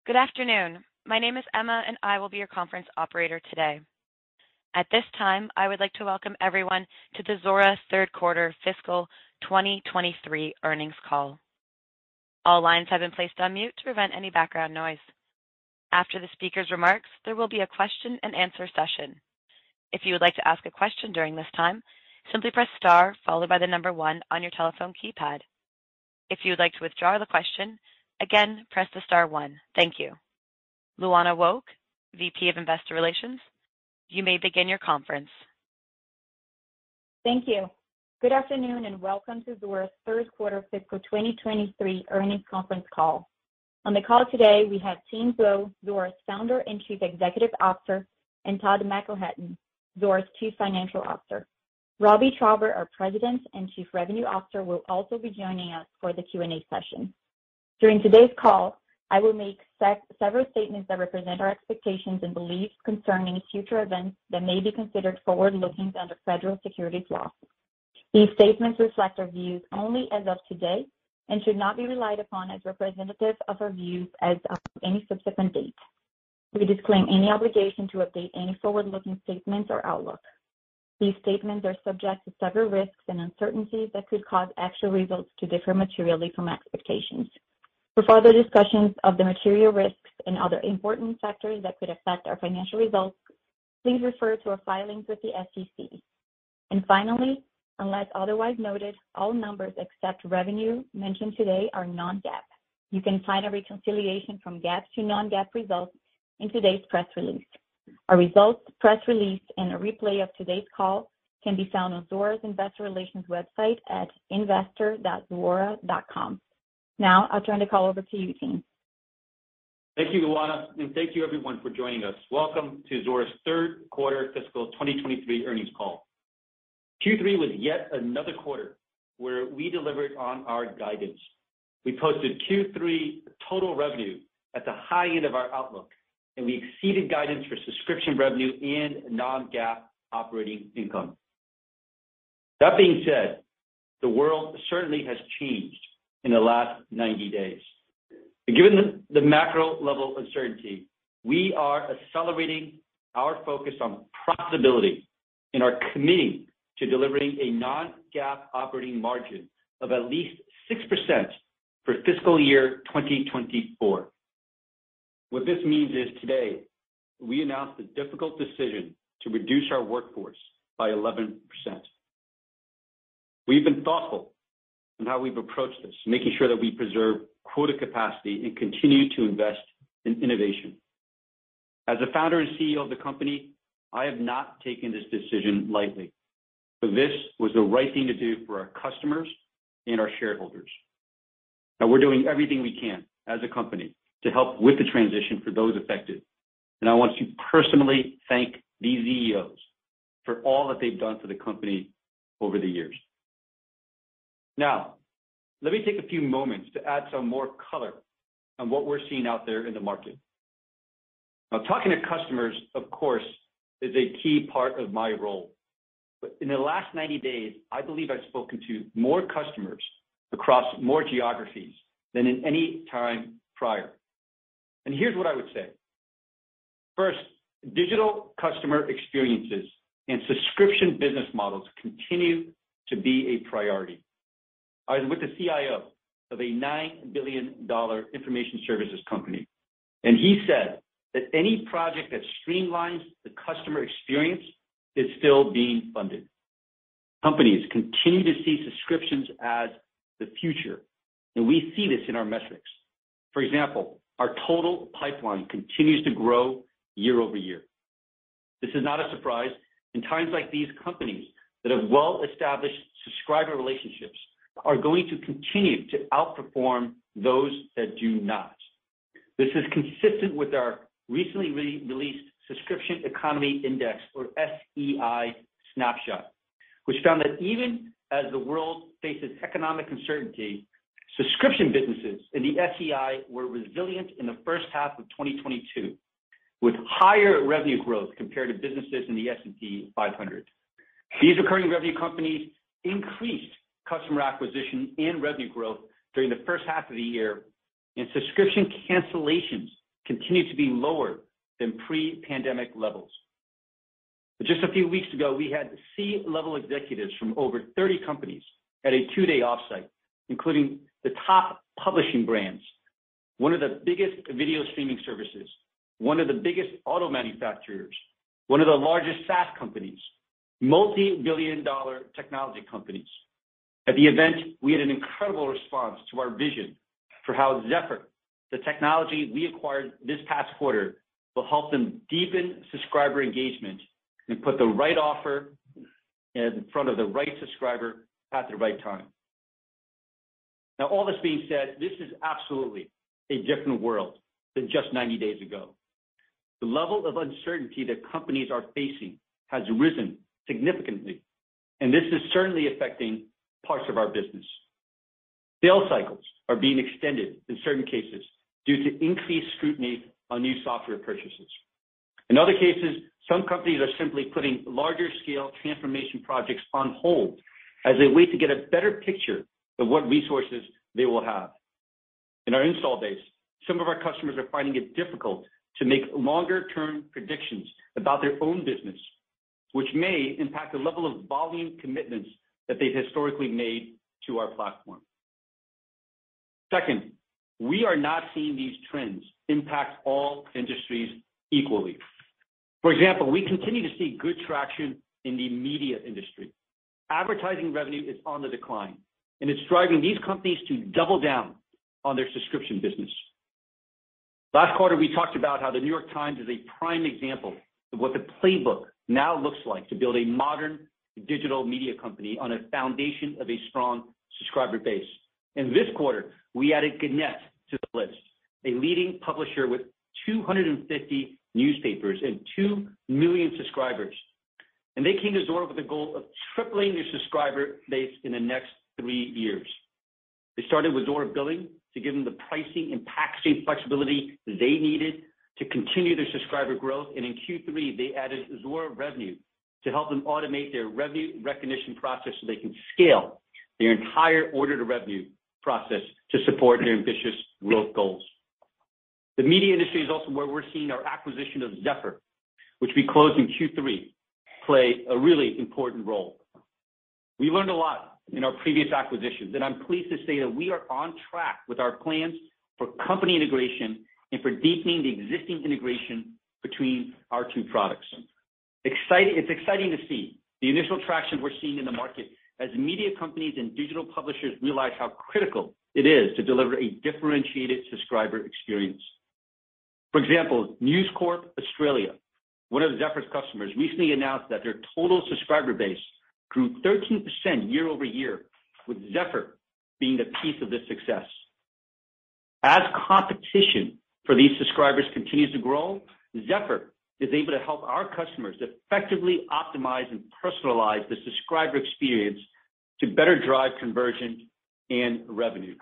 Good afternoon. My name is Emma, and I will be your conference operator today. At this time, I would like to welcome everyone to the Zuora third quarter fiscal 2023 earnings call. All lines have been placed on mute to prevent any background noise. After the speaker's remarks, there will be a question and answer session. If you would like to ask a question during this time, simply press star followed by the number 1 on your telephone keypad. If you would like to withdraw the question, again, press the star 1. Thank you. Luana Woke, VP of Investor Relations, you may begin your conference. Thank you. Good afternoon and welcome to Zuora's third quarter fiscal 2023 earnings conference call. On the call today, we have Tien Tzuo, Zuora's Founder and Chief Executive Officer, and Todd McElhatton, Zuora's Chief Financial Officer. Robbie Traube, our President and Chief Revenue Officer, will also be joining us for the Q&A session. During today's call, I will make several statements that represent our expectations and beliefs concerning future events that may be considered forward-looking under federal securities laws. These statements reflect our views only as of today and should not be relied upon as representative of our views as of any subsequent date. We disclaim any obligation to update any forward-looking statements or outlook. These statements are subject to several risks and uncertainties that could cause actual results to differ materially from expectations. For further discussions of the material risks and other important factors that could affect our financial results, please refer to our filings with the SEC. And finally, unless otherwise noted, all numbers except revenue mentioned today are non-GAAP. You can find a reconciliation from GAAP to non-GAAP results in today's press release. Our results, press release, and a replay of today's call can be found on Zuora's Investor Relations website at investor.zuora.com. Now, I'll turn the call over to you, Tien. Thank you, Luana, and thank you everyone for joining us. Welcome to Zuora's third quarter fiscal 2023 earnings call. Q3 was yet another quarter where we delivered on our guidance. We posted Q3 total revenue at the high end of our outlook, and we exceeded guidance for subscription revenue and non-GAAP operating income. That being said, the world certainly has changed in the last 90 days. Given the macro level uncertainty, we are accelerating our focus on profitability and are committing to delivering a non-GAAP operating margin of at least 6% for fiscal year 2024. What this means is today, we announced the difficult decision to reduce our workforce by 11%. We've been thoughtful in how we've approached this, making sure that we preserve quota capacity and continue to invest in innovation. As the founder and CEO of the company, I have not taken this decision lightly, but this was the right thing to do for our customers and our shareholders. Now we're doing everything we can as a company to help with the transition for those affected. And I want to personally thank these CEOs for all that they've done for the company over the years. Now, let me take a few moments to add some more color on what we're seeing out there in the market. Now, talking to customers, of course, is a key part of my role. But in the last 90 days, I believe I've spoken to more customers across more geographies than in any time prior. And here's what I would say. First, digital customer experiences and subscription business models continue to be a priority. I was with the CIO of a $9 billion information services company, and he said that any project that streamlines the customer experience is still being funded. Companies continue to see subscriptions as the future, and we see this in our metrics. For example, our total pipeline continues to grow year over year. This is not a surprise. In times like these, companies that have well-established subscriber relationships are going to continue to outperform those that do not. This is consistent with our recently released Subscription Economy Index, or SEI snapshot, which found that even as the world faces economic uncertainty, subscription businesses in the SEI were resilient in the first half of 2022, with higher revenue growth compared to businesses in the S&P 500. These recurring revenue companies increased customer acquisition and revenue growth during the first half of the year, and subscription cancellations continue to be lower than pre-pandemic levels. But just a few weeks ago, we had C-level executives from over 30 companies at a 2-day offsite, including the top publishing brands, one of the biggest video streaming services, one of the biggest auto manufacturers, one of the largest SaaS companies, multi-billion-dollar technology companies. At the event, we had an incredible response to our vision for how Zephr, the technology we acquired this past quarter, will help them deepen subscriber engagement and put the right offer in front of the right subscriber at the right time. Now, all this being said, this is absolutely a different world than just 90 days ago. The level of uncertainty that companies are facing has risen significantly, and this is certainly affecting parts of our business. Sales cycles are being extended in certain cases due to increased scrutiny on new software purchases. In other cases, some companies are simply putting larger scale transformation projects on hold as they wait to get a better picture of what resources they will have. In our install base, some of our customers are finding it difficult to make longer-term predictions about their own business, which may impact the level of volume commitments that they've historically made to our platform. Second, we are not seeing these trends impact all industries equally. For example, we continue to see good traction in the media industry. Advertising revenue is on the decline, and it's driving these companies to double down on their subscription business. Last quarter, we talked about how the New York Times is a prime example of what the playbook now looks like to build a modern digital media company on a foundation of a strong subscriber base. In this quarter, we added Gannett to the list, a leading publisher with 250 newspapers and 2 million subscribers. And they came to Zuora with the goal of tripling their subscriber base in the next 3 years. They started with Zuora Billing to give them the pricing and packaging flexibility they needed to continue their subscriber growth. And in Q3, they added Zuora Revenue to help them automate their revenue recognition process so they can scale their entire order to revenue process to support their ambitious growth goals. The media industry is also where we're seeing our acquisition of Zephr, which we closed in Q3, play a really important role. We learned a lot in our previous acquisitions, and I'm pleased to say that we are on track with our plans for company integration and for deepening the existing integration between our two products. It's exciting to see the initial traction we're seeing in the market as media companies and digital publishers realize how critical it is to deliver a differentiated subscriber experience. For example, News Corp Australia, one of Zephyr's customers, recently announced that their total subscriber base grew 13% year over year, with Zephr being the piece of this success. As competition for these subscribers continues to grow, Zephr is able to help our customers effectively optimize and personalize the subscriber experience to better drive conversion and revenue.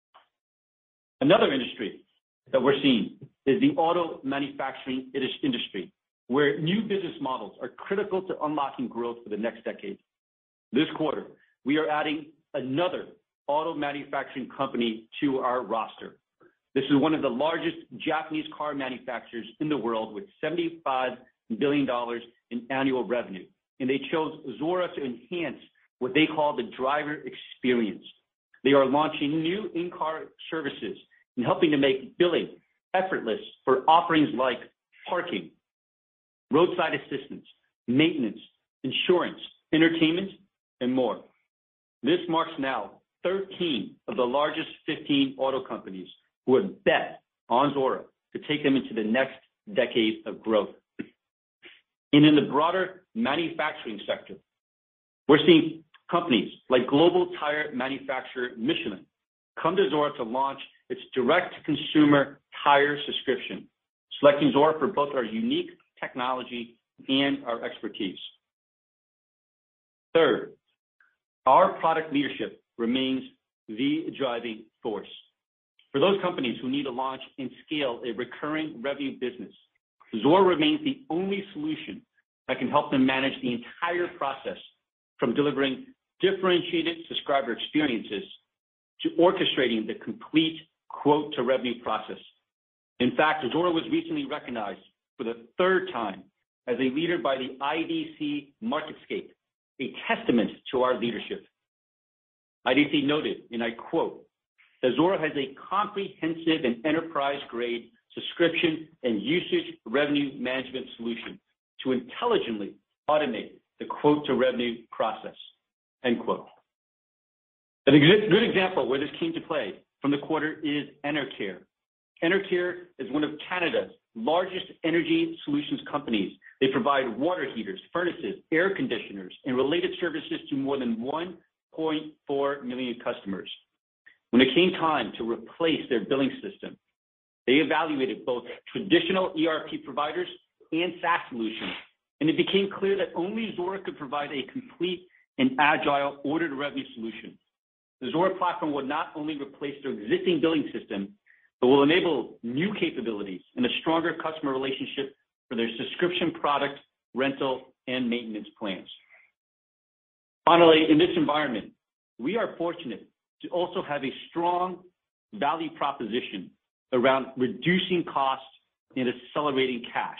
Another industry that we're seeing is the auto manufacturing industry, where new business models are critical to unlocking growth for the next decade. This quarter, we are adding another auto manufacturing company to our roster. This is one of the largest Japanese car manufacturers in the world with $75 billion in annual revenue. And they chose Zuora to enhance what they call the driver experience. They are launching new in-car services and helping to make billing effortless for offerings like parking, roadside assistance, maintenance, insurance, entertainment, and more. This marks now 13 of the largest 15 auto companies who have bet on Zuora to take them into the next decade of growth. And in the broader manufacturing sector, we're seeing companies like global tire manufacturer Michelin come to Zuora to launch its direct-to-consumer tire subscription, selecting Zuora for both our unique technology and our expertise. Third, our product leadership remains the driving force. For those companies who need to launch and scale a recurring revenue business, Zuora remains the only solution that can help them manage the entire process, from delivering differentiated subscriber experiences to orchestrating the complete quote to revenue process. In fact, Zuora was recently recognized for the third time as a leader by the IDC MarketScape, a testament to our leadership. IDC noted, and I quote, that Zuora has a comprehensive and enterprise-grade subscription and usage revenue management solution to intelligently automate the quote-to-revenue process, end quote. A good example where this came to play from the quarter is Enercare. Enercare is one of Canada's largest energy solutions companies. They provide water heaters, furnaces, air conditioners, and related services to more than 1.4 million customers. When it came time to replace their billing system, they evaluated both traditional ERP providers and SaaS solutions, and it became clear that only Zuora could provide a complete and agile order-to-revenue solution. The Zuora platform will not only replace their existing billing system, but will enable new capabilities and a stronger customer relationship for their subscription product, rental, and maintenance plans. Finally, in this environment, we are fortunate to also have a strong value proposition around reducing costs and accelerating cash.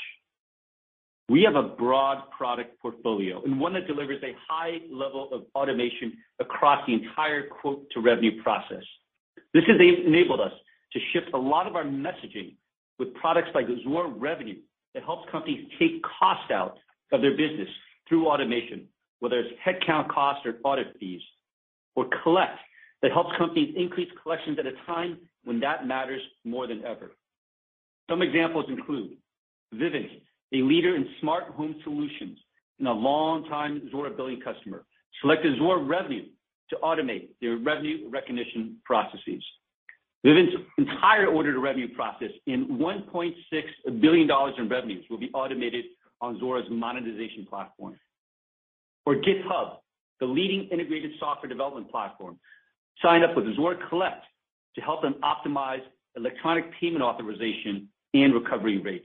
We have a broad product portfolio and one that delivers a high level of automation across the entire quote-to-revenue process. This has enabled us to shift a lot of our messaging with products like Zuora Revenue that helps companies take cost out of their business through automation, whether it's headcount costs or audit fees, or Collect that helps companies increase collections at a time when that matters more than ever. Some examples include Vivint, a leader in smart home solutions and a long-time Zuora billing customer, selected Zuora Revenue to automate their revenue recognition processes. Vivint's entire order-to-revenue process in $1.6 billion in revenues will be automated on Zuora's monetization platform. Or GitHub, the leading integrated software development platform, signed up with Zuora Collect to help them optimize electronic payment authorization and recovery rates.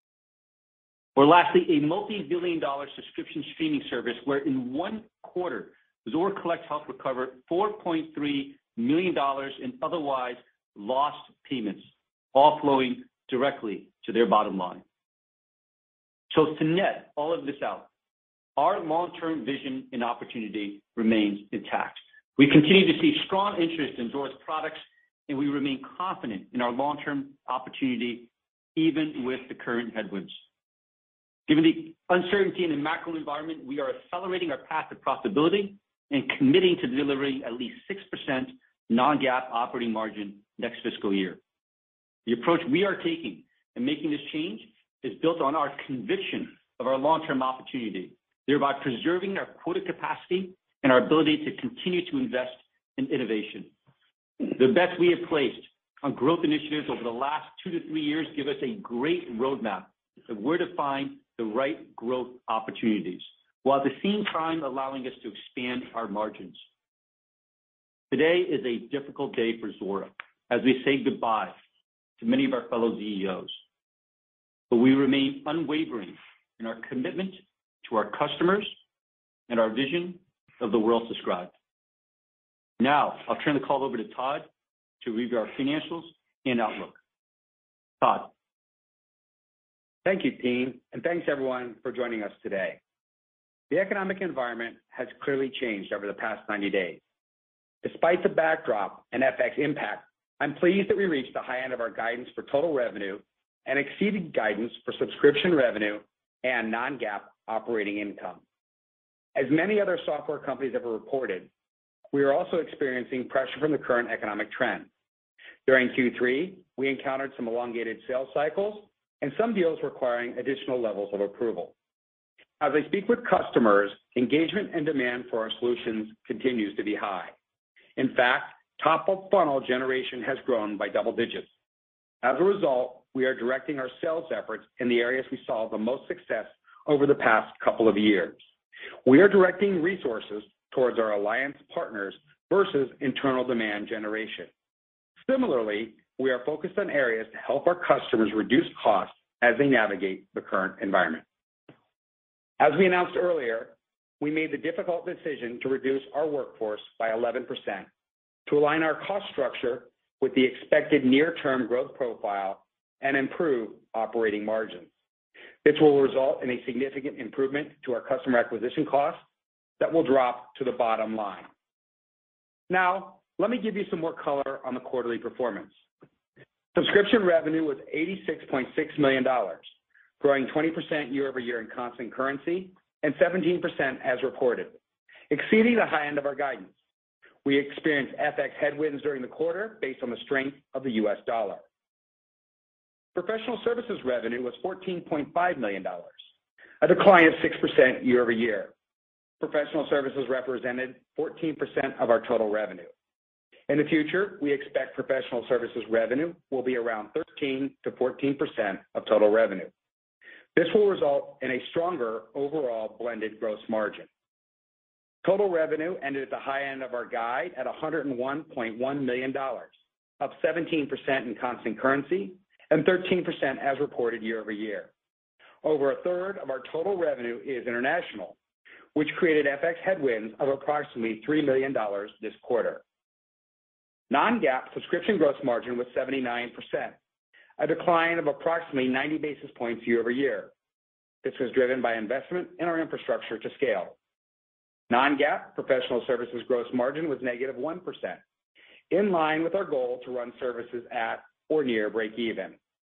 Or lastly, a multi-billion-dollar subscription streaming service where in one quarter, Zuora Collect helped recover $4.3 million in otherwise lost payments, all flowing directly to their bottom line. So to net all of this out, our long-term vision and opportunity remains intact. We continue to see strong interest in Zuora's products, and we remain confident in our long-term opportunity, even with the current headwinds. Given the uncertainty in the macro environment, we are accelerating our path to profitability and committing to delivering at least 6% non-GAAP operating margin next fiscal year. The approach we are taking in making this change is built on our conviction of our long-term opportunity, thereby preserving our quota capacity and our ability to continue to invest in innovation. The bets we have placed on growth initiatives over the last 2 to 3 years give us a great roadmap of where to find the right growth opportunities, while at the same time allowing us to expand our margins. Today is a difficult day for Zuora as we say goodbye to many of our fellow CEOs. But we remain unwavering in our commitment to our customers and our vision of the world subscribed. Now, I'll turn the call over to Todd to review our financials and outlook. Todd. Thank you, team, and thanks everyone for joining us today. The economic environment has clearly changed over the past 90 days. Despite the backdrop and FX impact, I'm pleased that we reached the high end of our guidance for total revenue and exceeded guidance for subscription revenue and non-GAAP operating income. As many other software companies have reported, we are also experiencing pressure from the current economic trend. During Q3, we encountered some elongated sales cycles and some deals requiring additional levels of approval. As I speak with customers, engagement and demand for our solutions continues to be high. In fact, top-of-funnel generation has grown by double digits. As a result, we are directing our sales efforts in the areas we saw the most success over the past couple of years. We are directing resources towards our alliance partners versus internal demand generation. Similarly, we are focused on areas to help our customers reduce costs as they navigate the current environment. As we announced earlier, we made the difficult decision to reduce our workforce by 11% to align our cost structure with the expected near-term growth profile and improve operating margins. This will result in a significant improvement to our customer acquisition costs that will drop to the bottom line. Now, let me give you some more color on the quarterly performance. Subscription revenue was $86.6 million, growing 20% year-over-year in constant currency and 17% as reported, exceeding the high end of our guidance. We experienced FX headwinds during the quarter based on the strength of the US dollar. Professional services revenue was $14.5 million, a decline of 6% year-over-year. Professional services represented 14% of our total revenue. In the future, we expect professional services revenue will be around 13 to 14% of total revenue. This will result in a stronger overall blended gross margin. Total revenue ended at the high end of our guide at $101.1 million, up 17% in constant currency and 13% as reported year-over-year. Over a third of our total revenue is international, which created FX headwinds of approximately $3 million this quarter. Non-GAAP subscription gross margin was 79%, a decline of approximately 90 basis points year-over-year. This was driven by investment in our infrastructure to scale. Non-GAAP professional services gross margin was negative 1%, in line with our goal to run services at or near break-even.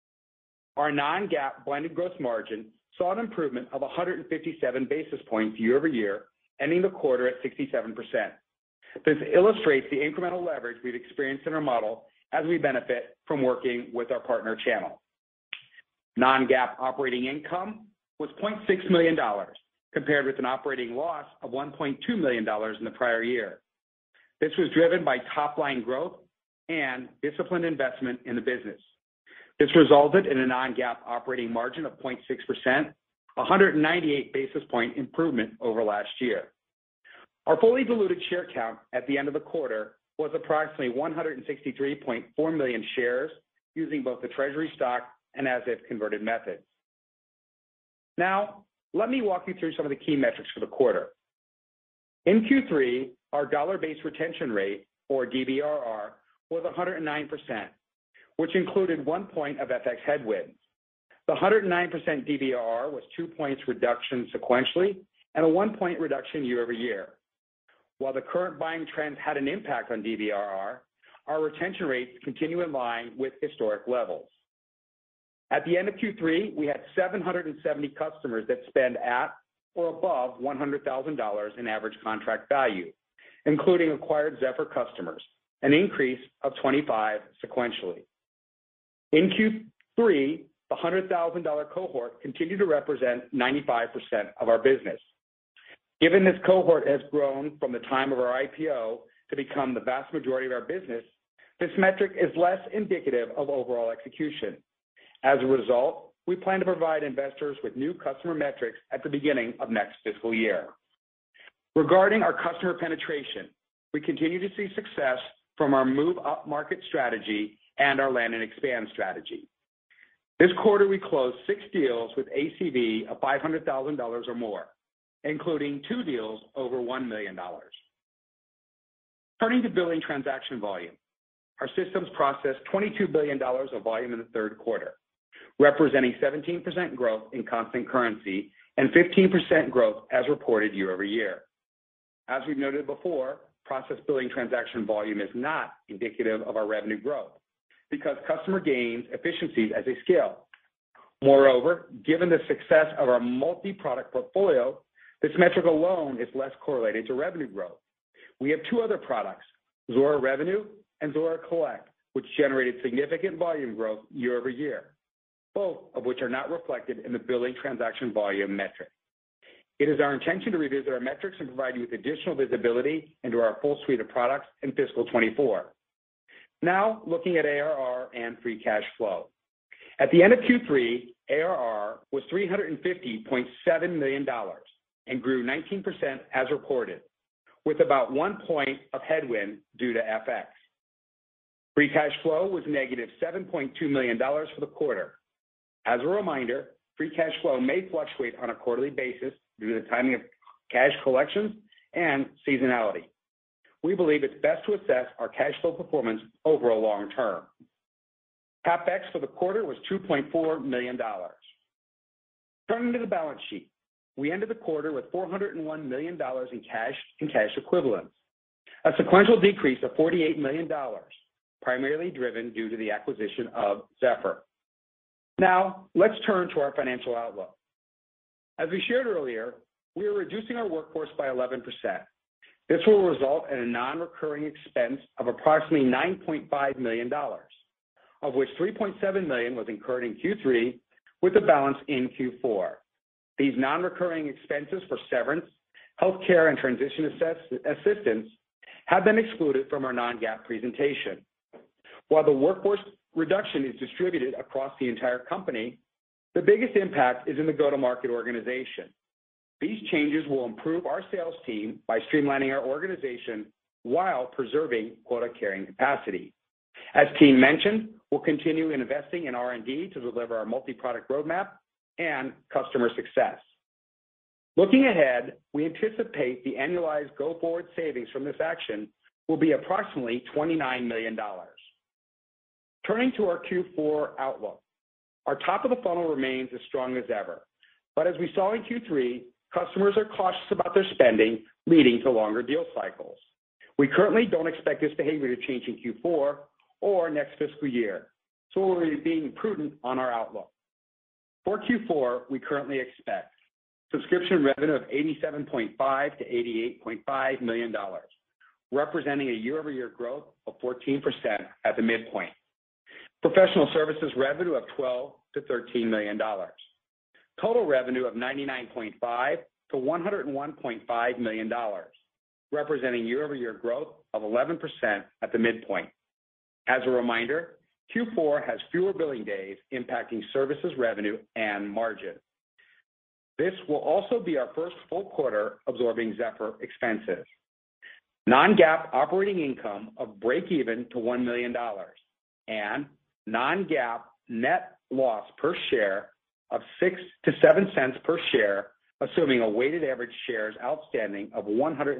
Our non-GAAP blended gross margin saw an improvement of 157 basis points year-over-year, ending the quarter at 67%. This illustrates the incremental leverage we've experienced in our model as we benefit from working with our partner channel. Non-GAAP operating income was $0.6 million, compared with an operating loss of $1.2 million in the prior year. This was driven by top-line growth and disciplined investment in the business. This resulted in a non-GAAP operating margin of 0.6%, a 198 basis point improvement over last year. Our fully diluted share count at the end of the quarter was approximately 163.4 million shares using both the treasury stock and as-if converted methods. Now, let me walk you through some of the key metrics for the quarter. In Q3, our dollar-based retention rate, or DBRR, was 109%, which included 1 point of FX headwinds. The 109% DBRR was 2 points reduction sequentially and a 1 point reduction year-over-year. While the current buying trends had an impact on DBRR, our retention rates continue in line with historic levels. At the end of Q3, we had 770 customers that spend at or above $100,000 in average contract value, including acquired Zephr customers, an increase of 25 sequentially. In Q3, the $100,000 cohort continued to represent 95% of our business. Given this cohort has grown from the time of our IPO to become the vast majority of our business, this metric is less indicative of overall execution. As a result, we plan to provide investors with new customer metrics at the beginning of next fiscal year. Regarding our customer penetration, we continue to see success from our move-up market strategy and our land and expand strategy. This quarter, we closed 6 deals with ACV of $500,000 or more, including 2 deals over $1 million. Turning to billing transaction volume, our systems processed $22 billion of volume in the third quarter, representing 17% growth in constant currency and 15% growth as reported year-over-year. As we've noted before, processed billing transaction volume is not indicative of our revenue growth because customer gains efficiencies as they scale. Moreover, given the success of our multi-product portfolio, this metric alone is less correlated to revenue growth. We have 2 other products, Zuora Revenue and Zuora Collect, which generated significant volume growth year-over-year, both of which are not reflected in the billing transaction volume metric. It is our intention to revisit our metrics and provide you with additional visibility into our full suite of products in fiscal 24. Now, looking at ARR and free cash flow. At the end of Q3, ARR was $350.7 million and grew 19% as reported, with about 1 point of headwind due to FX. Free cash flow was negative $7.2 million for the quarter. As a reminder, free cash flow may fluctuate on a quarterly basis due to the timing of cash collections and seasonality. We believe it's best to assess our cash flow performance over a long term. CapEx for the quarter was $2.4 million. Turning to the balance sheet, we ended the quarter with $401 million in cash and cash equivalents, a sequential decrease of $48 million, primarily driven due to the acquisition of Zephr. Now, let's turn to our financial outlook. As we shared earlier, we are reducing our workforce by 11%. This will result in a non-recurring expense of approximately $9.5 million, of which $3.7 million was incurred in Q3, with the balance in Q4. These non-recurring expenses for severance, healthcare, and transition assistance have been excluded from our non-GAAP presentation. While the workforce reduction is distributed across the entire company, the biggest impact is in the go-to-market organization. These changes will improve our sales team by streamlining our organization while preserving quota-carrying capacity. As Tien mentioned, we'll continue investing in R&D to deliver our multi-product roadmap and customer success. Looking ahead, we anticipate the annualized go-forward savings from this action will be approximately $29 million. Turning to our Q4 outlook, our top of the funnel remains as strong as ever. But as we saw in Q3, customers are cautious about their spending, leading to longer deal cycles. We currently don't expect this behavior to change in Q4 or next fiscal year, so we're being prudent on our outlook. For Q4, we currently expect subscription revenue of $87.5 to $88.5 million, representing a year-over-year growth of 14% at the midpoint. Professional services revenue of $12 to $13 million. Total revenue of $99.5 to $101.5 million, representing year-over-year growth of 11% at the midpoint. As a reminder, Q4 has fewer billing days impacting services revenue and margin. This will also be our first full quarter absorbing Zephr expenses. Non-GAAP operating income of break-even to $1 million and non-GAAP net loss per share of 6 to 7 cents per share, assuming a weighted average shares outstanding of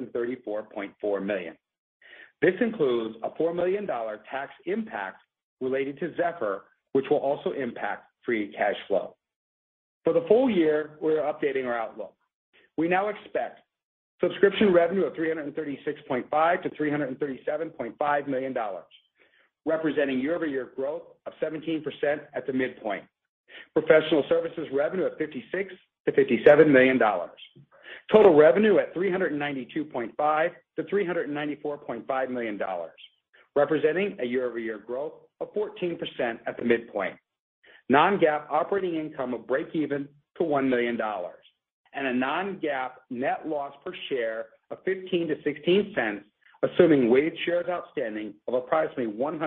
134.4 million. This includes a $4 million tax impact related to Zephr, which will also impact free cash flow. For the full year, we're updating our outlook. We now expect subscription revenue of $336.5 to $337.5 million, representing year-over-year growth of 17% at the midpoint. Professional services revenue of $56 to $57 million. Total revenue at $392.5 to $394.5 million, representing a year-over-year growth of 14% at the midpoint. Non-GAAP operating income of break-even to $1 million and a non-GAAP net loss per share of 15 to 16 cents, assuming weighted shares outstanding of approximately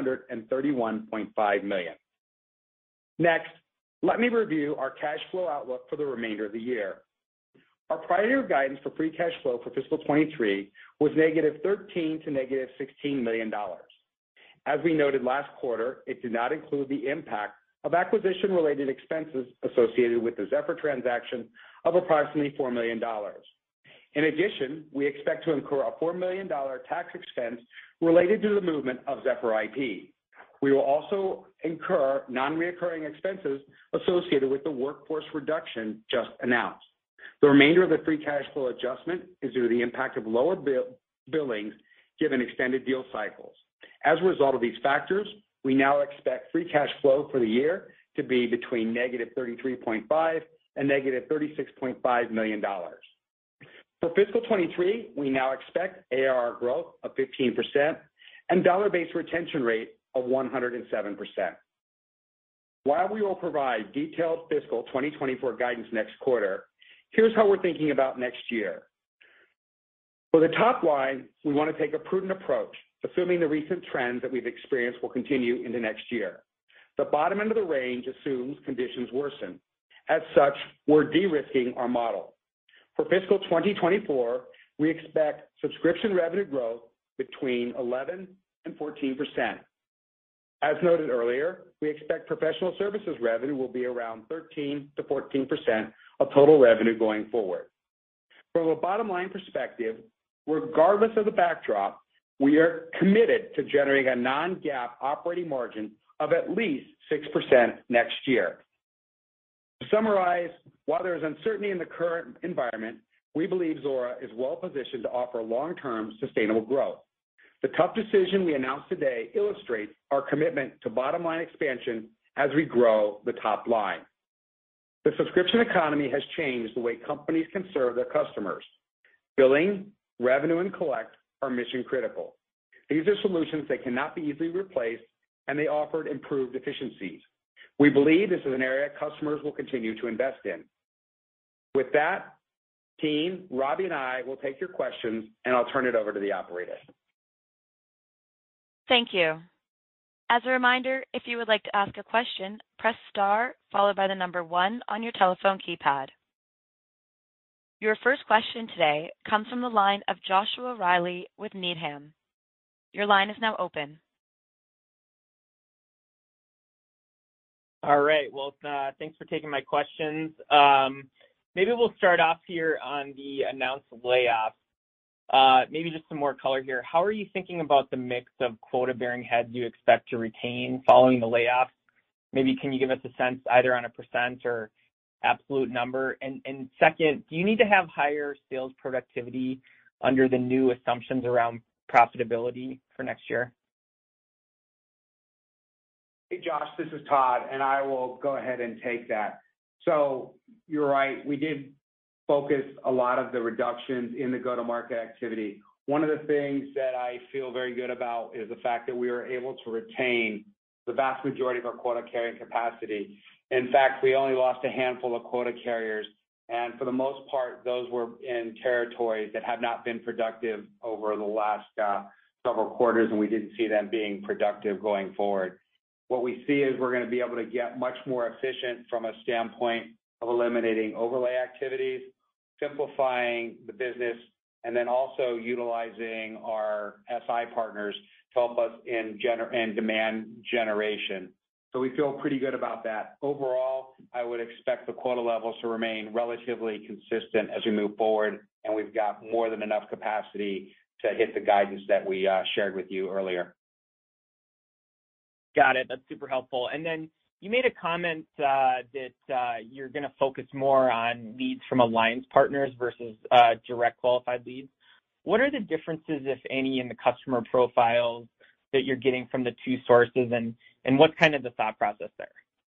131.5 million. Next, let me review our cash flow outlook for the remainder of the year. Our prior year guidance for free cash flow for fiscal 23 was -$13 to -$16 million. As we noted last quarter, it did not include the impact of acquisition-related expenses associated with the Zephr transaction of approximately $4 million. In addition, we expect to incur a $4 million tax expense related to the movement of Zephr IP. We will also incur non-recurring expenses associated with the workforce reduction just announced. The remainder of the free cash flow adjustment is due to the impact of lower billings given extended deal cycles. As a result of these factors, we now expect free cash flow for the year to be between -$33.5 and -$36.5 million. For fiscal 23, we now expect ARR growth of 15% and dollar-based retention rate of 107%. While we will provide detailed fiscal 2024 guidance next quarter, here's how we're thinking about next year. For the top line, we want to take a prudent approach, assuming the recent trends that we've experienced will continue into next year. The bottom end of the range assumes conditions worsen. As such, we're de-risking our model. For fiscal 2024, we expect subscription revenue growth between 11 and 14%. As noted earlier, we expect professional services revenue will be around 13 to 14% of total revenue going forward. From a bottom line perspective, regardless of the backdrop, we are committed to generating a non-GAAP operating margin of at least 6% next year. To summarize, while there is uncertainty in the current environment, we believe Zuora is well positioned to offer long-term sustainable growth. The tough decision we announced today illustrates our commitment to bottom line expansion as we grow the top line. The subscription economy has changed the way companies can serve their customers. Billing, revenue, and collect are mission critical. These are solutions that cannot be easily replaced, and they offered improved efficiencies. We believe this is an area customers will continue to invest in. With that, team, Robbie and I will take your questions, and I'll turn it over to the operator. Thank you. As a reminder, if you would like to ask a question, press star followed by the number 1 on your telephone keypad. Your first question today comes from the line of Joshua Riley with Needham. Your line is now open. All right. Well, thanks for taking my questions. Maybe we'll start off here on the announced layoffs. Maybe just some more color here. How are you thinking about the mix of quota-bearing heads you expect to retain following the layoffs? Maybe can you give us a sense either on a percent or absolute number? And second, do you need to have higher sales productivity under the new assumptions around profitability for next year? Hey, Josh, this is Todd, and I will go ahead and take that. So you're right. We did focus a lot of the reductions in the go-to-market activity. One of the things that I feel very good about is the fact that we were able to retain the vast majority of our quota-carrying capacity. In fact, we only lost a handful of quota carriers, and for the most part, those were in territories that have not been productive over the last several quarters, and we didn't see them being productive going forward. What we see is we're going to be able to get much more efficient from a standpoint of eliminating overlay activities, simplifying the business, and then also utilizing our SI partners to help us in demand generation. So we feel pretty good about that. Overall, I would expect the quota levels to remain relatively consistent as we move forward, and we've got more than enough capacity to hit the guidance that we shared with you earlier. Got it. That's super helpful. And then you made a comment that you're going to focus more on leads from alliance partners versus direct qualified leads. What are the differences, if any, in the customer profiles that you're getting from the two sources, and what's kind of the thought process there?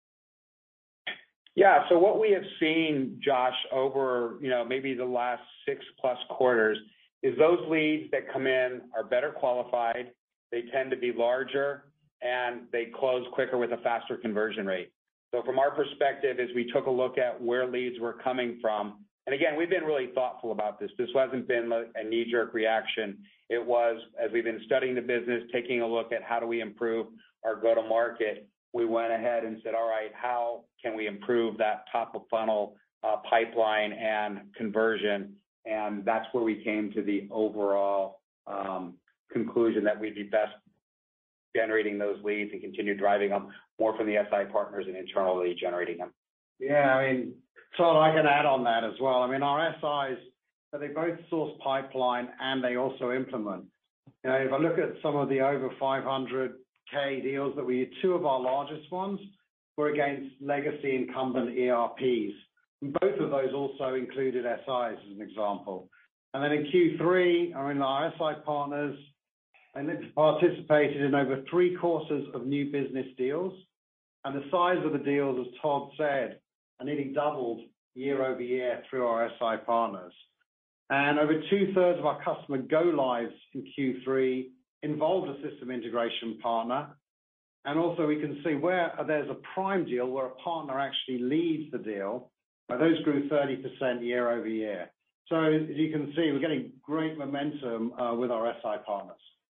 Yeah, so what we have seen, Josh, over maybe the last 6+ quarters is those leads that come in are better qualified, they tend to be larger, and they close quicker with a faster conversion rate. So from our perspective, as we took a look at where leads were coming from, and again, we've been really thoughtful about this. This hasn't been a knee-jerk reaction. It was, as we've been studying the business, taking a look at how do we improve our go-to-market, we went ahead and said, all right, how can we improve that top-of-funnel pipeline and conversion? And that's where we came to the overall conclusion that we'd be best generating those leads and continue driving them more from the SI partners and internally generating them. Yeah, I mean, Todd, I can add on that as well. I mean, our SIs, they both source pipeline and they also implement. If I look at some of the over 500K deals that we had, two of our largest ones were against legacy incumbent ERPs. And both of those also included SIs as an example. And then in Q3, I mean, our SI partners, and they participated in over 3/4 of new business deals. And the size of the deals, as Todd said, are nearly doubled year over year through our SI partners. And over 2/3 of our customer go-lives in Q3 involved a system integration partner. And also we can see where there's a prime deal where a partner actually leads the deal, those grew 30% year over year. So as you can see, we're getting great momentum with our SI partners.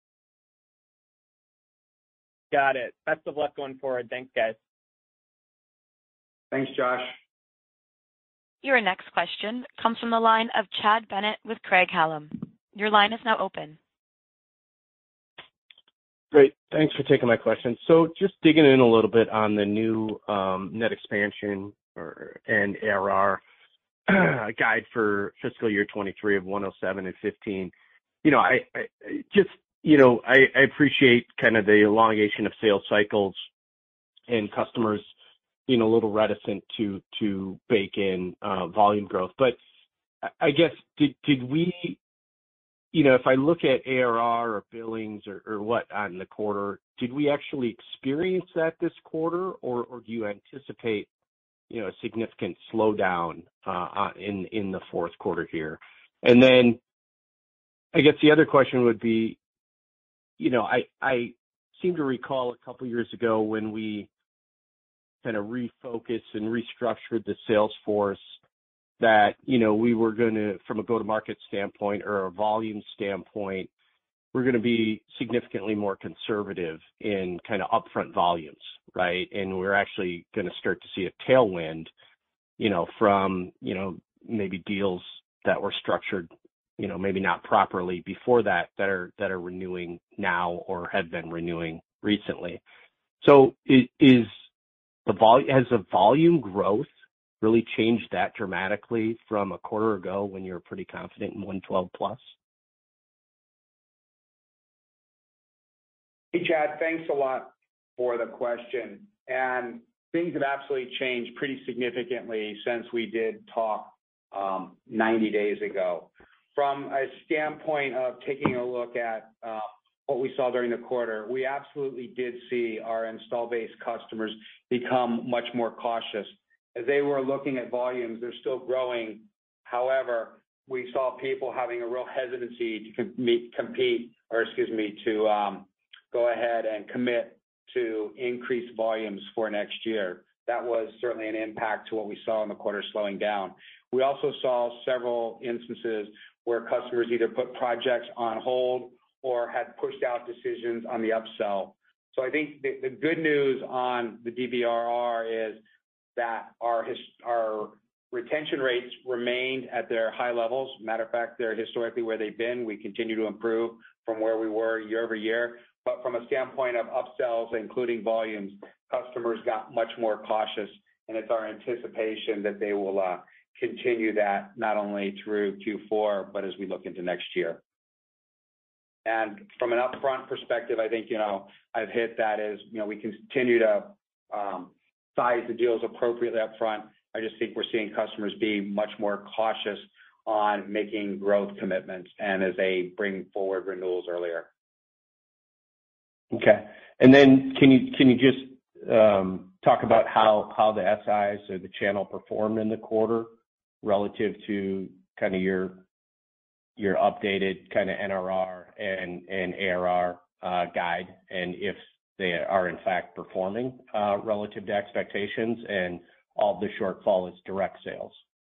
Got it. Best of luck going forward. Thanks, guys. Thanks, Josh. Your next question comes from the line of Chad Bennett with Craig-Hallum. Your line is now open. Great. Thanks for taking my question. So just digging in a little bit on the new net expansion and ARR guide for fiscal year 23 of 107 and 15. I appreciate kind of the elongation of sales cycles and customers, a little reticent to bake in volume growth. But I guess, did we, if I look at ARR or billings or what on the quarter, did we actually experience that this quarter, or do you anticipate, a significant slowdown in the fourth quarter here? And then I guess the other question would be, I seem to recall a couple years ago when we kind of refocused and restructured the sales force that, we were going to, from a go-to-market standpoint or a volume standpoint, we're going to be significantly more conservative in kind of upfront volumes, right? And we're actually going to start to see a tailwind, from, maybe deals that were structured, maybe not properly before that are renewing now or have been renewing recently. So has the volume growth really changed that dramatically from a quarter ago when you were pretty confident in 112 plus? Hey, Chad, thanks a lot for the question. And things have absolutely changed pretty significantly since we did talk 90 days ago. From a standpoint of taking a look at what we saw during the quarter, we absolutely did see our install base customers become much more cautious. As they were looking at volumes, they're still growing. However, we saw people having a real hesitancy to go ahead and commit to increased volumes for next year. That was certainly an impact to what we saw in the quarter slowing down. We also saw several instances where customers either put projects on hold or had pushed out decisions on the upsell. So I think the good news on the DBRR is that our retention rates remained at their high levels. Matter of fact, they're historically where they've been. We continue to improve from where we were year over year. But from a standpoint of upsells, including volumes, customers got much more cautious, and it's our anticipation that they will continue that not only through Q4, but as we look into next year. And from an upfront perspective, I think, I've hit that as, we continue to size the deals appropriately upfront. I just think we're seeing customers be much more cautious on making growth commitments and as they bring forward renewals earlier. Okay. And then can you just talk about how the SIs or the channel performed in the quarter relative to kind of your updated kind of NRR and ARR guide, and if they are in fact performing relative to expectations, and all the shortfall is direct sales?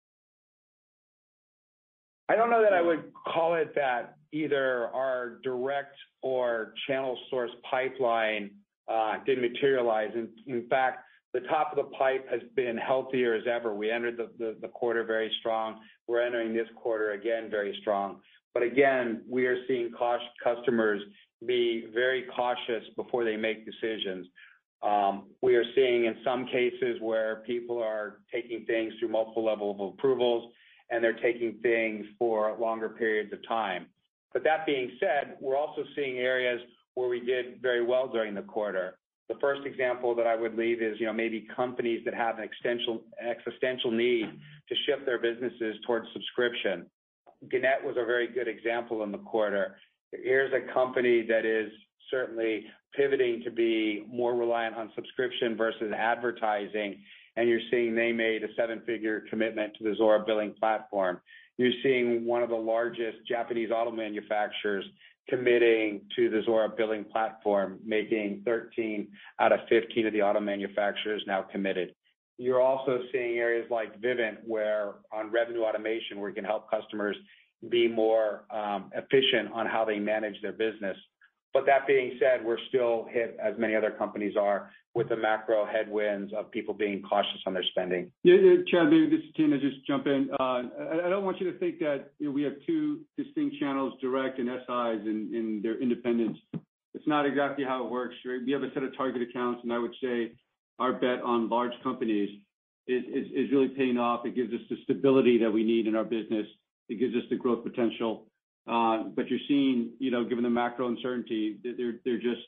I don't know that I would call it that either our direct or channel source pipeline didn't materialize. In fact, the top of the pipe has been healthier as ever. We entered the quarter very strong. We're entering this quarter again very strong. But again, we are seeing customers be very cautious before they make decisions. We are seeing in some cases where people are taking things through multiple levels of approvals, and they're taking things for longer periods of time. But that being said, we're also seeing areas where we did very well during the quarter. The first example that I would leave is, maybe companies that have an existential need to shift their businesses towards subscription. Gannett was a very good example in the quarter. Here's a company that is certainly pivoting to be more reliant on subscription versus advertising, and you're seeing they made a 7-figure commitment to the Zuora Billing platform. You're seeing one of the largest Japanese auto manufacturers committing to the Zuora Billing platform, making 13 out of 15 of the auto manufacturers now committed. You're also seeing areas like Vivint, where on revenue automation, we can help customers be more efficient on how they manage their business. But that being said, we're still hit, as many other companies are, with the macro headwinds of people being cautious on their spending. Yeah, Chad, maybe this is Tim to just jump in. I don't want you to think that we have two distinct channels, direct and SIs, and their independence. It's not exactly how it works. Right? We have a set of target accounts, and I would say our bet on large companies is really paying off. It gives us the stability that we need in our business. It gives us the growth potential. But you're seeing, given the macro uncertainty, they're just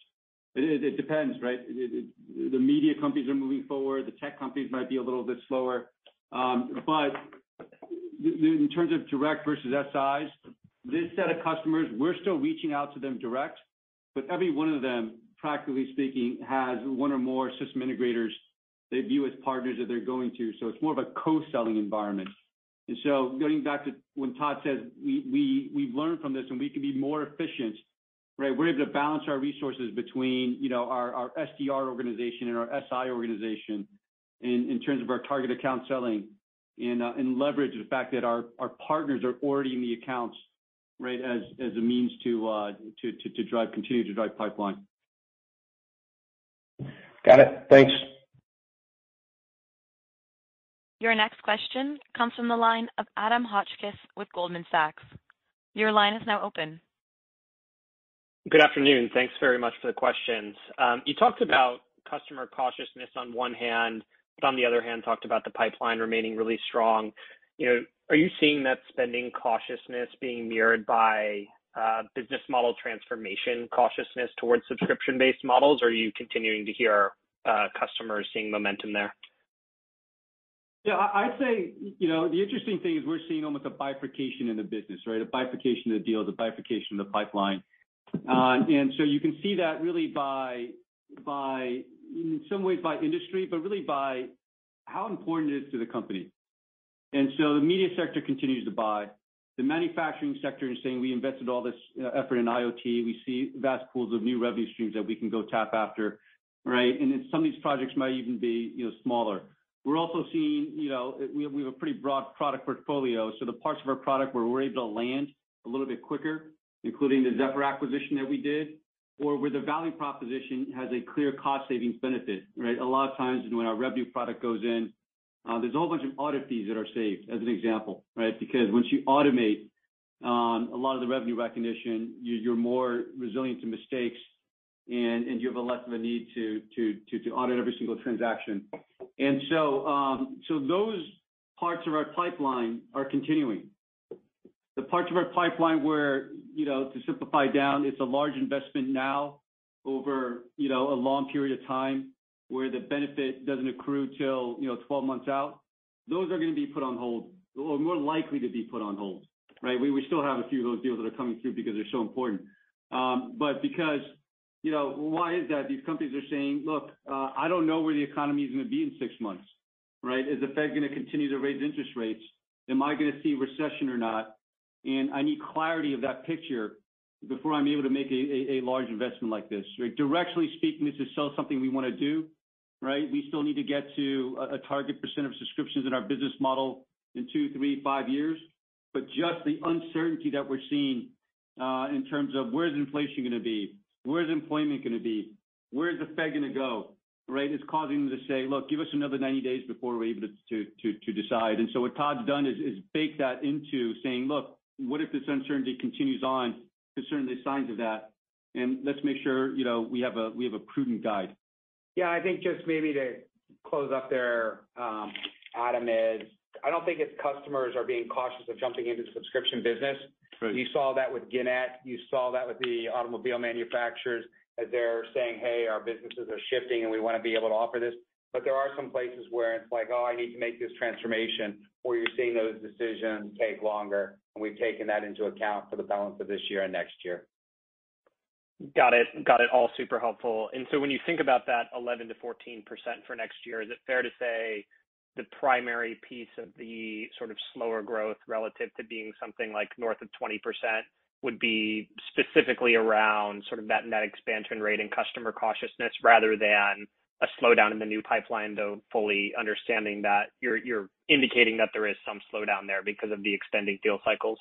It depends, right? The media companies are moving forward. The tech companies might be a little bit slower. But in terms of direct versus SIs, this set of customers, we're still reaching out to them direct, but every one of them, practically speaking, has one or more system integrators they view as partners that they're going to. So it's more of a co-selling environment. And so going back to when Todd says we've learned from this and we can be more efficient, right? We're able to balance our resources between, our SDR organization and our SI organization in terms of our target account selling and leverage the fact that our partners are already in the accounts, right, as a means to continue to drive pipeline. Got it. Thanks. Your next question comes from the line of Adam Hotchkiss with Goldman Sachs. Your line is now open. Good afternoon. Thanks very much for the questions. You talked about customer cautiousness on one hand, but on the other hand, talked about the pipeline remaining really strong. Are you seeing that spending cautiousness being mirrored by business model transformation cautiousness towards subscription-based models, or are you continuing to hear customers seeing momentum there? Yeah, I'd say, the interesting thing is we're seeing almost a bifurcation in the business, right? A bifurcation of the deals, a bifurcation of the pipeline. And so you can see that really by in some ways by industry, but really by how important it is to the company. And so the media sector continues to buy. The manufacturing sector is saying we invested all this effort in IoT. We see vast pools of new revenue streams that we can go tap after, right? And then some of these projects might even be, smaller. We're also seeing, we have a pretty broad product portfolio. So the parts of our product where we're able to land a little bit quicker, including the Zephr acquisition that we did, or where the value proposition has a clear cost savings benefit, right? A lot of times when our revenue product goes in, there's a whole bunch of audit fees that are saved, as an example, right? Because once you automate a lot of the revenue recognition, you're more resilient to mistakes, and you have a less of a need to audit every single transaction. And so those parts of our pipeline are continuing. The parts of our pipeline where, to simplify down, it's a large investment now over, a long period of time where the benefit doesn't accrue till, 12 months out. Those are going to be put on hold, or more likely to be put on hold, right? We still have a few of those deals that are coming through because they're so important. But because, why is that? These companies are saying, look, I don't know where the economy is going to be in 6 months, right? Is the Fed going to continue to raise interest rates? Am I going to see recession or not? And I need clarity of that picture before I'm able to make a large investment like this. Right? Directionally speaking, this is still something we want to do, right? We still need to get to a target percent of subscriptions in our business model in 2, 3, 5 years. But just the uncertainty that we're seeing in terms of where's inflation going to be, where's employment going to be, where's the Fed going to go, right? It's causing them to say, look, give us another 90 days before we're able to decide. And so what Todd's done is bake that into saying, look, what if this uncertainty continues on? There's certainly signs of that, and let's make sure we have a prudent guide. Yeah, I think just maybe to close up there, Adam, is I don't think it's customers are being cautious of jumping into the subscription business. Right. You saw that with Gannett. You saw that with the automobile manufacturers as they're saying, hey, our businesses are shifting and we want to be able to offer this. But there are some places where it's like, oh, I need to make this transformation, where you're seeing those decisions take longer. And we've taken that into account for the balance of this year and next year. Got it. All super helpful. And so when you think about that 11 to 14% for next year, is it fair to say the primary piece of the sort of slower growth relative to being something like north of 20% would be specifically around sort of that net expansion rate and customer cautiousness rather than a slowdown in the new pipeline, though fully understanding that you're indicating that there is some slowdown there because of the extending deal cycles?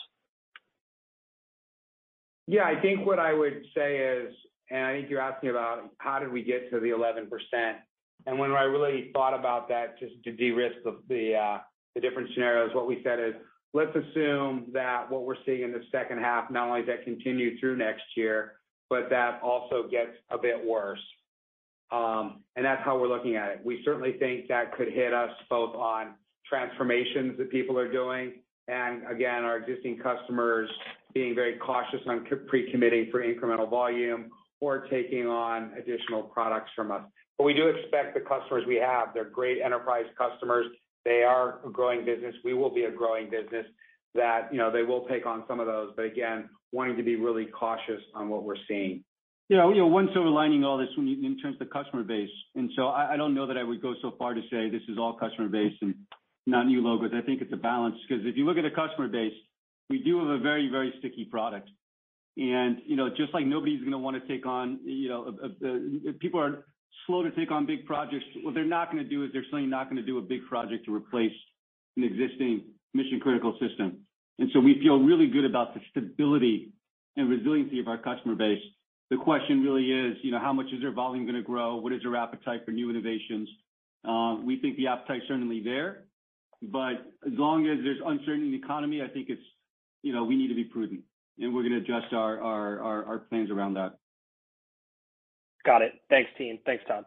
Yeah, I think what I would say is, and I think you're asking about how did we get to the 11%? And when I really thought about that, just to de-risk the different scenarios, what we said is, let's assume that what we're seeing in the second half, not only does that continue through next year, but that also gets a bit worse. And that's how we're looking at it. We certainly think that could hit us both on transformations that people are doing, and again, our existing customers being very cautious on pre-committing for incremental volume, or taking on additional products from us. But we do expect the customers we have, they're great enterprise customers. They are a growing business. We will be a growing business that, they will take on some of those. But again, wanting to be really cautious on what we're seeing. Yeah, one silver lining all this in terms of the customer base. And so I don't know that I would go so far to say this is all customer base and not new logos. I think it's a balance, because if you look at a customer base, we do have a very, very sticky product. And, just like nobody's going to want to take on, people are slow to take on big projects. What they're not going to do is they're certainly not going to do a big project to replace an existing mission critical system. And so we feel really good about the stability and resiliency of our customer base. The question really is, how much is their volume going to grow? What is their appetite for new innovations? We think the appetite's certainly there, but as long as there's uncertainty in the economy, I think it's, we need to be prudent, and we're going to adjust our plans around that. Got it. Thanks, team. Thanks, Todd.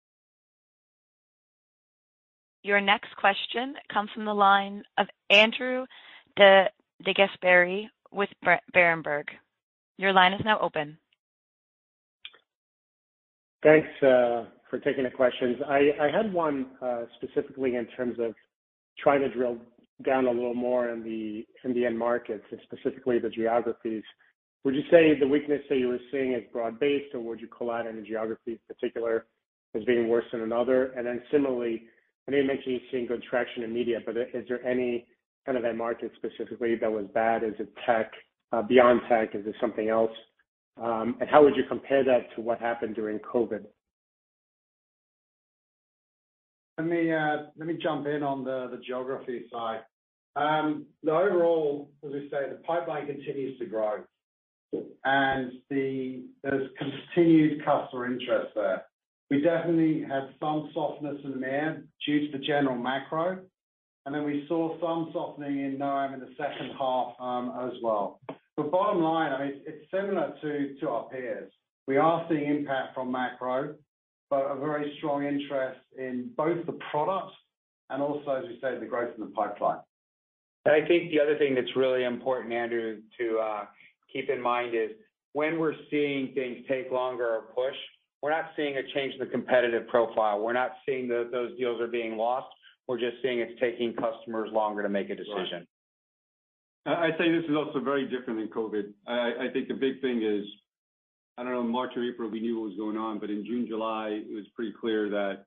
Your next question comes from the line of Andrew DeGasperi with Berenberg. Your line is now open. Thanks for taking the questions. I had one specifically in terms of trying to drill down a little more in the end markets and specifically the geographies. Would you say the weakness that you were seeing is broad-based, or would you call out any geography in particular as being worse than another? And then similarly, I know you mentioned you're seeing good traction in media, but is there any kind of end market specifically that was bad? Is it tech, beyond tech? Is it something else? And how would you compare that to what happened during COVID? Let me jump in on the geography side. The overall, as we say, the pipeline continues to grow, and there's continued customer interest there. We definitely had some softness in EMEA due to the general macro, and then we saw some softening in NOAM in the second half as well. But bottom line, it's similar to our peers. We are seeing impact from macro, but a very strong interest in both the product and also, as we say, the growth in the pipeline. And I think the other thing that's really important, Andrew, to keep in mind is when we're seeing things take longer or push, we're not seeing a change in the competitive profile. We're not seeing those deals are being lost. We're just seeing it's taking customers longer to make a decision. Right. I'd say this is also very different than COVID. I think the big thing is, I don't know, in March or April, we knew what was going on, but in June, July, it was pretty clear that,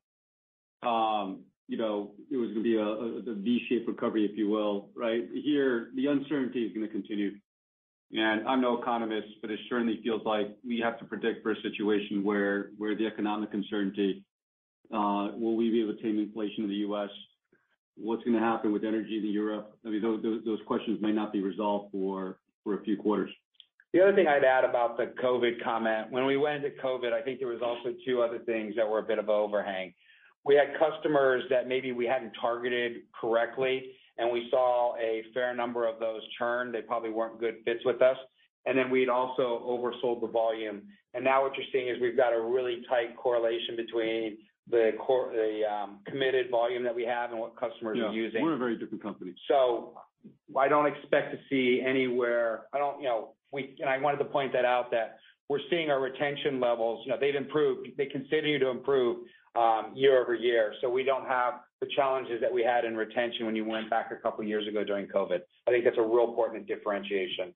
it was going to be a V-shaped recovery, if you will, right? Here, the uncertainty is going to continue. And I'm no economist, but it certainly feels like we have to predict for a situation where the economic uncertainty, will we be able to tame inflation in the U.S.? What's going to happen with energy in Europe? Those questions may not be resolved for a few quarters. The other thing I'd add about the COVID comment, when we went into COVID, I think there was also two other things that were a bit of an overhang. We had customers that maybe we hadn't targeted correctly, and we saw a fair number of those churn. They probably weren't good fits with us. And then we'd also oversold the volume. And now what you're seeing is we've got a really tight correlation between the committed volume that we have and what customers are using. We're a very different company. So I don't expect to see anywhere. I wanted to point that out, that we're seeing our retention levels. They've improved. They continue to improve year over year. So we don't have the challenges that we had in retention when you went back a couple of years ago during COVID. I think that's a real important differentiation.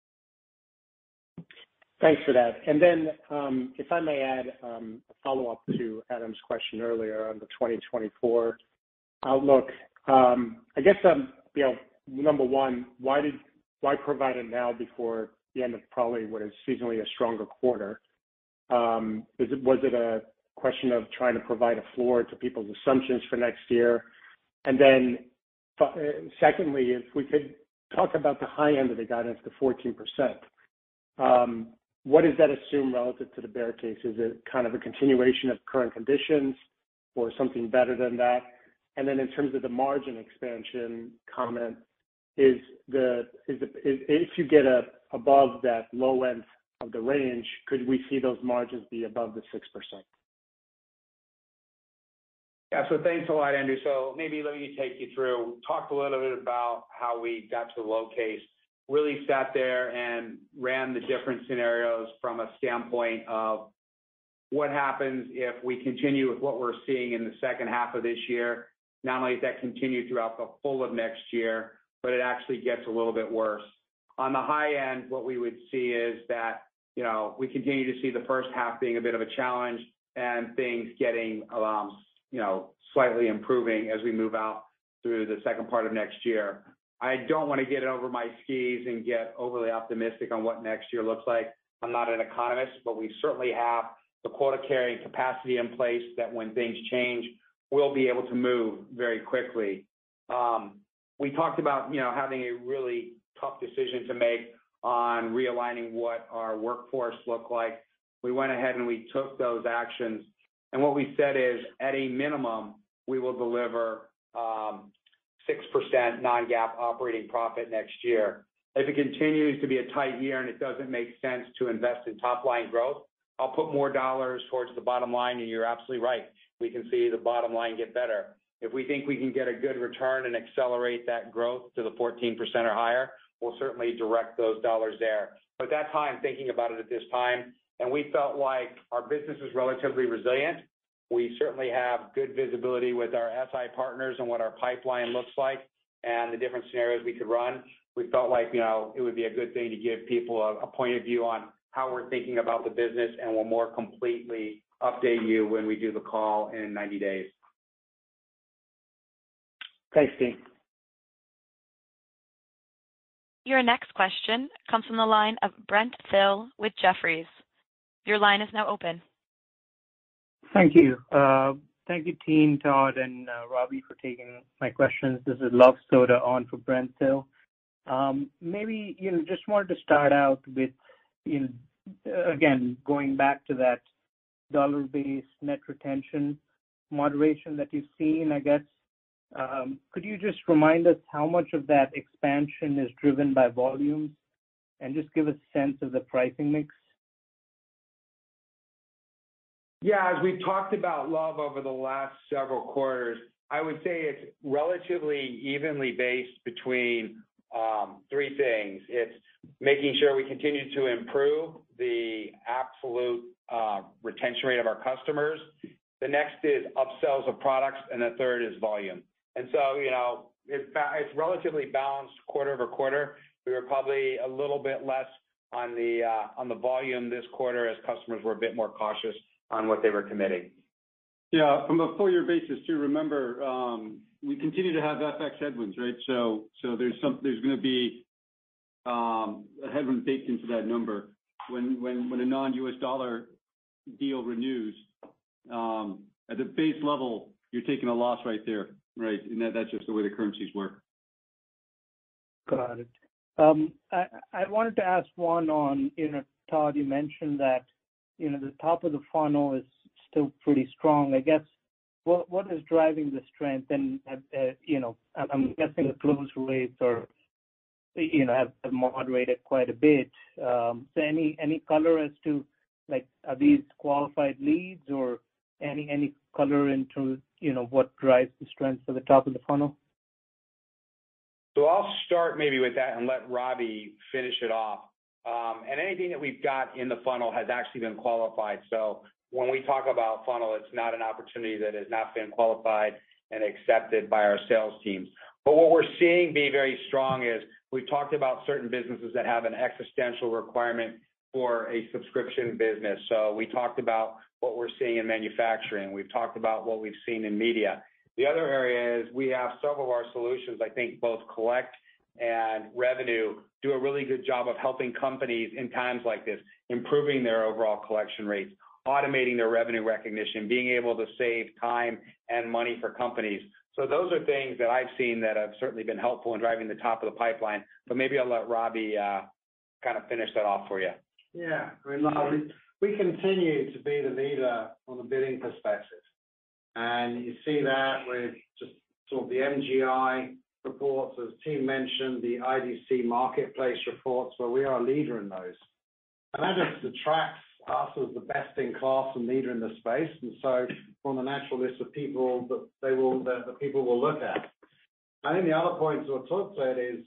Thanks for that. And then, if I may add a follow-up to Adam's question earlier on the 2024 outlook. I guess, number one, why provide it now before the end of probably what is seasonally a stronger quarter? Was it a question of trying to provide a floor to people's assumptions for next year? And then, secondly, if we could talk about the high end of the guidance to 14%. What does that assume relative to the bear case? Is it kind of a continuation of current conditions or something better than that? And then in terms of the margin expansion comment, if you get above that low end of the range, could we see those margins be above the 6%? Yeah, so thanks a lot, Andrew. So maybe let me take you through, talk a little bit about how we got to the low case. really sat there and ran the different scenarios from a standpoint of what happens if we continue with what we're seeing in the second half of this year. Not only does that continue throughout the full of next year, but it actually gets a little bit worse. On the high end, what we would see is that, we continue to see the first half being a bit of a challenge and things getting, slightly improving as we move out through the second part of next year. I don't want to get over my skis and get overly optimistic on what next year looks like. I'm not an economist, but we certainly have the quota carrying capacity in place that when things change, we'll be able to move very quickly. We talked about, having a really tough decision to make on realigning what our workforce looked like. We went ahead and we took those actions. And what we said is, at a minimum, we will deliver 6% non-GAAP operating profit next year. If it continues to be a tight year and it doesn't make sense to invest in top line growth, I'll put more dollars towards the bottom line, and you're absolutely right. We can see the bottom line get better. If we think we can get a good return and accelerate that growth to the 14% or higher, we'll certainly direct those dollars there. But that's how I'm thinking about it at this time. And we felt like our business is relatively resilient. We certainly have good visibility with our SI partners and what our pipeline looks like and the different scenarios we could run. We felt like, it would be a good thing to give people a point of view on how we're thinking about the business, and we'll more completely update you when we do the call in 90 days. Thanks, Dean. Your next question comes from the line of Brent Thill with Jefferies. Your line is now open. Thank you. Thank you, Dean, Todd, and Robbie for taking my questions. This is Luv Sodha on for Brent Thill. Maybe, just wanted to start out with, again, going back to that dollar-based net retention moderation that you've seen, I guess. Could you just remind us how much of that expansion is driven by volumes and just give a sense of the pricing mix? Yeah, as we've talked about, Love, over the last several quarters, I would say it's relatively evenly based between three things. It's making sure we continue to improve the absolute retention rate of our customers. The next is upsells of products, and the third is volume. And so, it's relatively balanced quarter over quarter. We were probably a little bit less on the volume this quarter as customers were a bit more cautious on what they were committing. Yeah, from a full year basis too, remember, we continue to have FX headwinds, right? So there's going to be a headwind baked into that number. When a non-US dollar deal renews, at the base level, you're taking a loss right there, right? And that's just the way the currencies work. Got it. I wanted to ask one on, Todd, you mentioned that, the top of the funnel is still pretty strong. I guess, what is driving the strength? And, I'm guessing the close rates are, have moderated quite a bit. So any color as to, like, are these qualified leads or any color into, what drives the strength for the top of the funnel? So I'll start maybe with that and let Robbie finish it off. And anything that we've got in the funnel has actually been qualified. So when we talk about funnel, it's not an opportunity that has not been qualified and accepted by our sales teams. But what we're seeing be very strong is we've talked about certain businesses that have an existential requirement for a subscription business. So we talked about what we're seeing in manufacturing. We've talked about what we've seen in media. The other area is we have several of our solutions, I think both Collect and Revenue, do a really good job of helping companies in times like this, improving their overall collection rates, automating their revenue recognition, being able to save time and money for companies. So those are things that I've seen that have certainly been helpful in driving the top of the pipeline. But maybe I'll let Robbie kind of finish that off for you. Yeah, I mean, we continue to be the leader on the billing perspective. And you see that with just sort of the MGI reports, as Team mentioned, the IDC marketplace reports, where we are a leader in those. And that just attracts us as the best in class and leader in the space. And so we're on the natural list of people that the people will look at. I think the other point what Todd said is,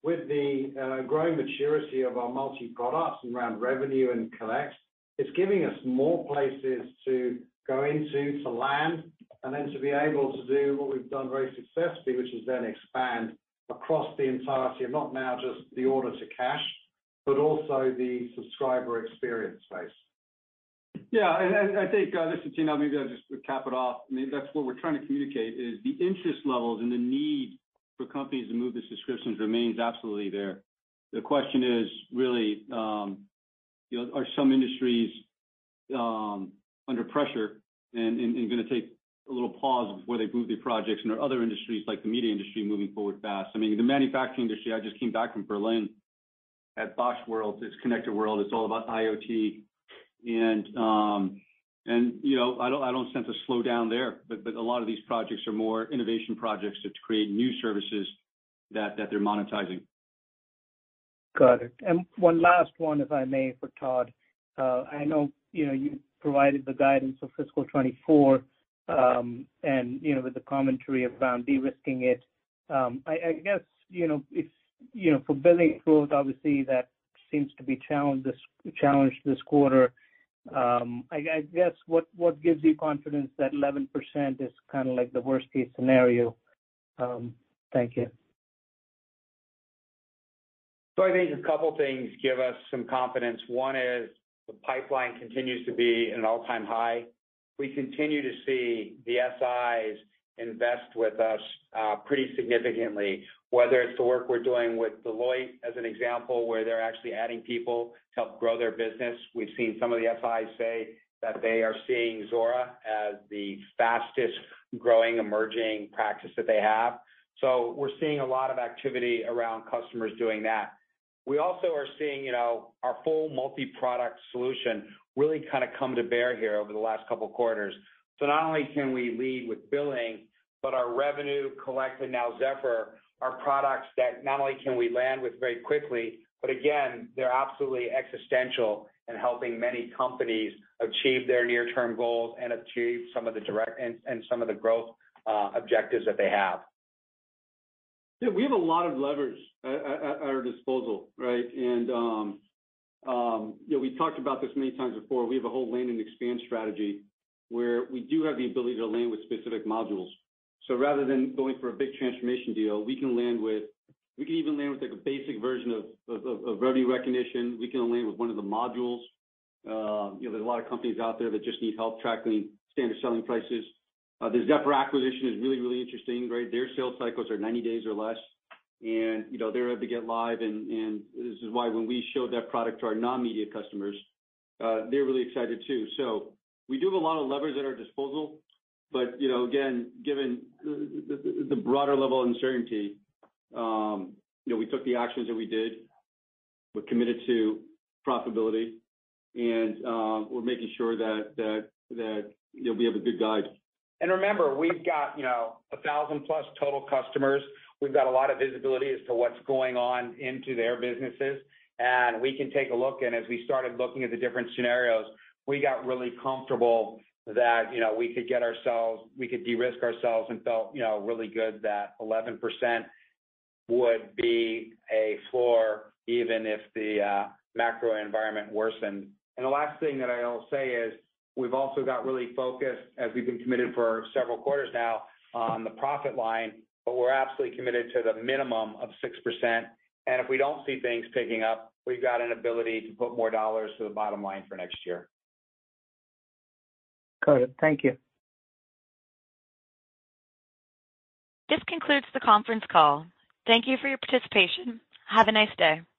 with the growing maturity of our multi-products around revenue and collect, it's giving us more places to go into, to land, and then to be able to do what we've done very successfully, which is then expand across the entirety of not now just the order to cash, but also the subscriber experience space. Yeah, and I think this is Tino. Maybe I'll just cap it off. I mean, that's what we're trying to communicate is the interest levels and the need for companies to move to subscriptions remains absolutely there. The question is really, are some industries under pressure and going to take a little pause before they move their projects, and there are other industries like the media industry moving forward fast. I mean, the manufacturing industry. I just came back from Berlin at Bosch World. It's Connected World. It's all about IoT. And I don't sense a slowdown there, but a lot of these projects are more innovation projects to create new services that they're monetizing. Got it. And one last one, if I may, for Todd. I know you provided the guidance for fiscal 24, and with the commentary around de-risking it. I guess if for billing growth, obviously that seems to be challenged this quarter. I guess what gives you confidence that 11% is kind of like the worst case scenario? Thank you. So I think a couple things give us some confidence. One is the pipeline continues to be at an all-time high. We continue to see the SIs invest with us pretty significantly, whether it's the work we're doing with Deloitte as an example, where they're actually adding people to help grow their business. We've seen some of the SIs say that they are seeing Zuora as the fastest growing emerging practice that they have. So we're seeing a lot of activity around customers doing that. We also are seeing, our full multi-product solution really kind of come to bear here over the last couple of quarters. So not only can we lead with billing, but our revenue, collect, and now Zephr are products that not only can we land with very quickly, but again, they're absolutely existential in helping many companies achieve their near-term goals and achieve some of the direct and some of the growth objectives that they have. Yeah, we have a lot of levers at our disposal, right? And we talked about this many times before. We have a whole land and expand strategy where we do have the ability to land with specific modules. So rather than going for a big transformation deal, we can even land with like a basic version of revenue recognition. We can land with one of the modules. There's a lot of companies out there that just need help tracking standard selling prices. The Zephr acquisition is really, really interesting, right? Their sales cycles are 90 days or less, and they're able to get live. And this is why when we showed that product to our non-media customers, they're really excited too. So we do have a lot of levers at our disposal, but again, given the broader level of uncertainty, we took the actions that we did. We're committed to profitability, and we're making sure that we have a good guide. And remember, we've got 1,000 plus total customers. We've got a lot of visibility as to what's going on into their businesses, and we can take a look. And as we started looking at the different scenarios, we got really comfortable that we could de-risk ourselves, and felt really good that 11% would be a floor even if the macro environment worsened. And the last thing that I'll say is we've also got really focused, as we've been committed for several quarters now, on the profit line, but we're absolutely committed to the minimum of 6%. And if we don't see things picking up, we've got an ability to put more dollars to the bottom line for next year. Got it. Thank you. This concludes the conference call. Thank you for your participation. Have a nice day.